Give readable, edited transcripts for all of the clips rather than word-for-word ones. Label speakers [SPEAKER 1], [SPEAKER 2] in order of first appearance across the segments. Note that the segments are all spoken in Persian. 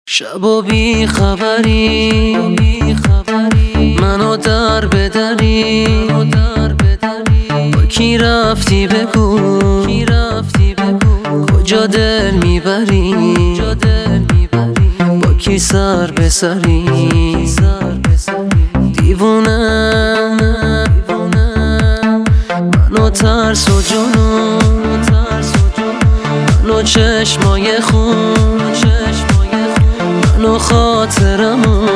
[SPEAKER 1] شب و بی خبری منو در بدری با کی رفتی بگو کجا دل میبری با کی سر به سری دیوونه منو ترس و جنون منو چشمای خون منو خاطرمون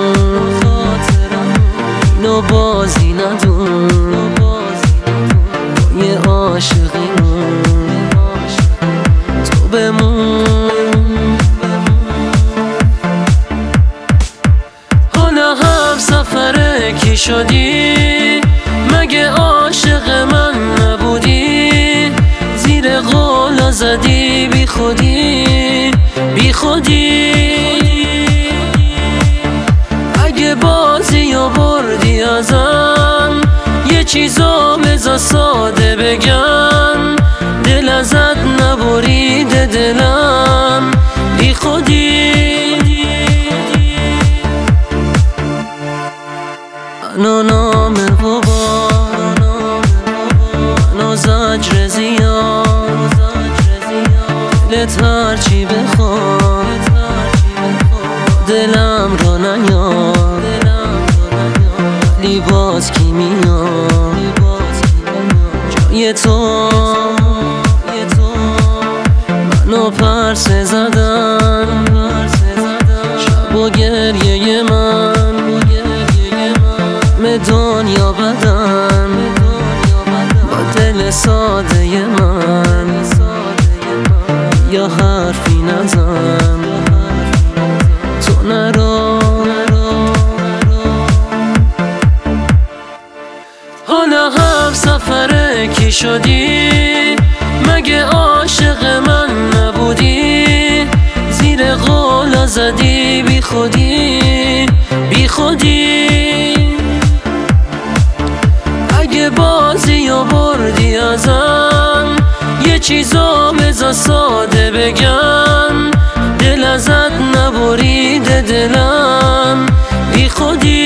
[SPEAKER 1] اینو بازی ندون با یه عاشقیمون تو بمون. حالا هم سفره کی شدی؟ مگه عاشق من نبودی؟ زیر قولا زدی بی خودی اگه بازی و بردی ازم یه چیزا بذار ساده بگم، دل ازت نبریده دلم بی خودی. منو نام بابا منو زجر زیاد دلت هرچی بخواد دلم را نیاد ولی باز کی میاد جای تو منو پرسه زدن شب و گریه من دنیا بدن با دل ساده من یا حرفی نزن تو نرو. حالا هم سفره کی شدی؟ مگه عاشق من نبودی؟ زیر قولا زدی بی خودی اگه بازی و بردی ازم یه چیزا بذار ساده بگم، دل ازت نبریده دلم بی خودی.